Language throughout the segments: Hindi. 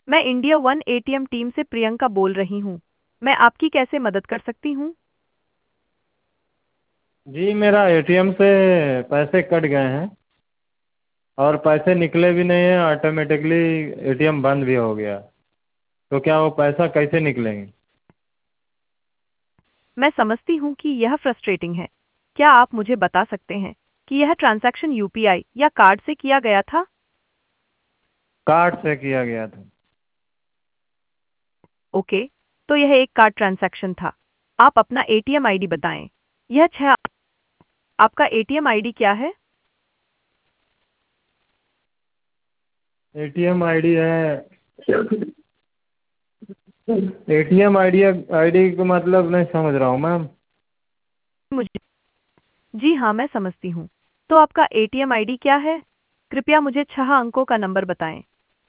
मैं इंडिया वन एटीएम टीम से प्रियंका बोल रही हूँ। मैं आपकी कैसे मदद कर सकती हूँ? जी मेरा एटीएम से पैसे कट गए हैं और पैसे निकले भी नहीं हैं। ऑटोमेटिकली एटीएम बंद भी हो गया। तो क्या वो पैसा कैसे निकलेंगे? मैं समझती हूँ कि यह फ्रस्ट्रेटिंग है। क्या आप मुझे बता सकते हैं कि यह ट्रांजैक्शन यूपीआई या कार्ड से किया गया था? कार्ड से किया गया था। ओके, तो यह एक कार्ड ट्रांजैक्शन था। आप अपना एटीएम आईडी बताएं। यह छह आपका एटीएम आईडी क्या है? एटीएम आईडी है। एटीएम आईडी आईडी का मतलब नहीं समझ रहा हूँ मैम। मुझे जी हाँ, मैं समझती हूँ। तो आपका एटीएम आईडी क्या है? कृपया मुझे 6 अंकों का नंबर बताएं।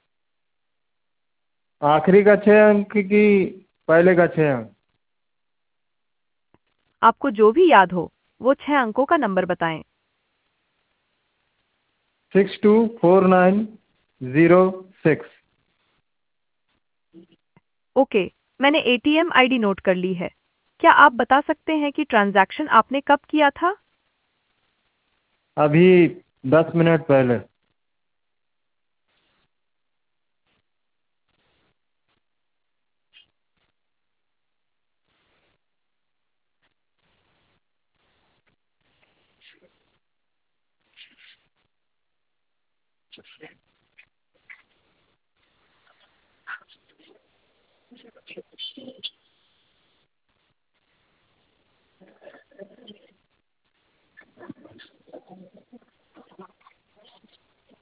आखिरी का 6 अंक की पहले का 6 अंक? आपको जो भी याद हो वो 6 अंकों का नंबर बताएं। 624906। ओके, मैंने एटीएम आईडी नोट कर ली है। क्या आप बता सकते हैं कि ट्रांजैक्शन आपने कब किया था? अभी 10 मिनट पहले।